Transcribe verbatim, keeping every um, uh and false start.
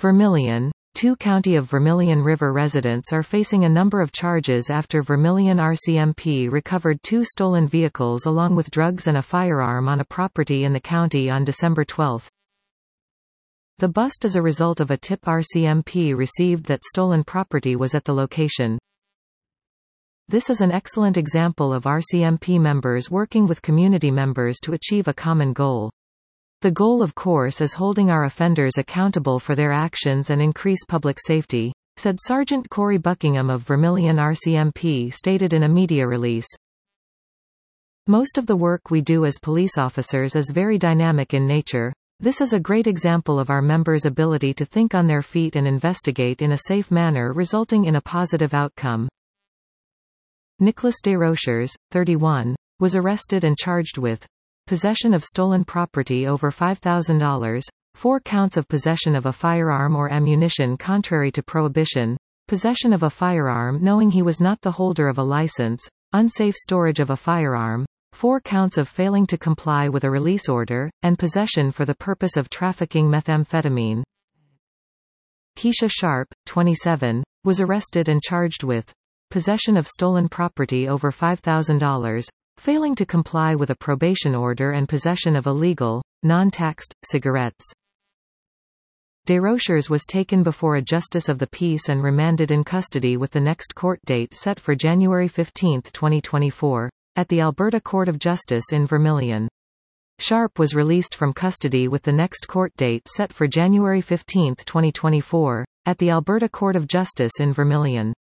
Vermilion. Two County of Vermilion River residents are facing a number of charges after Vermilion R C M P recovered two stolen vehicles along with drugs and a firearm on a property in the county on December twelfth. The bust is a result of a tip R C M P received that stolen property was at the location. This is an excellent example of R C M P members working with community members to achieve a common goal. The goal, of course, is holding our offenders accountable for their actions and increase public safety, said Sergeant Corey Buckingham of Vermilion R C M P stated in a media release. Most of the work we do as police officers is very dynamic in nature. This is a great example of our members' ability to think on their feet and investigate in a safe manner, resulting in a positive outcome. Nicholas Desrochers, thirty-one, was arrested and charged with possession of stolen property over five thousand dollars, four counts of possession of a firearm or ammunition contrary to prohibition, possession of a firearm knowing he was not the holder of a license, unsafe storage of a firearm, four counts of failing to comply with a release order, and possession for the purpose of trafficking methamphetamine. Keisha Sharp, twenty-seven, was arrested and charged with possession of stolen property over five thousand dollars, failing to comply with a probation order and possession of illegal, non-taxed, cigarettes. Desrochers was taken before a justice of the peace and remanded in custody with the next court date set for January fifteenth twenty twenty-four, at the Alberta Court of Justice in Vermilion. Sharp was released from custody with the next court date set for January fifteenth twenty twenty-four, at the Alberta Court of Justice in Vermilion.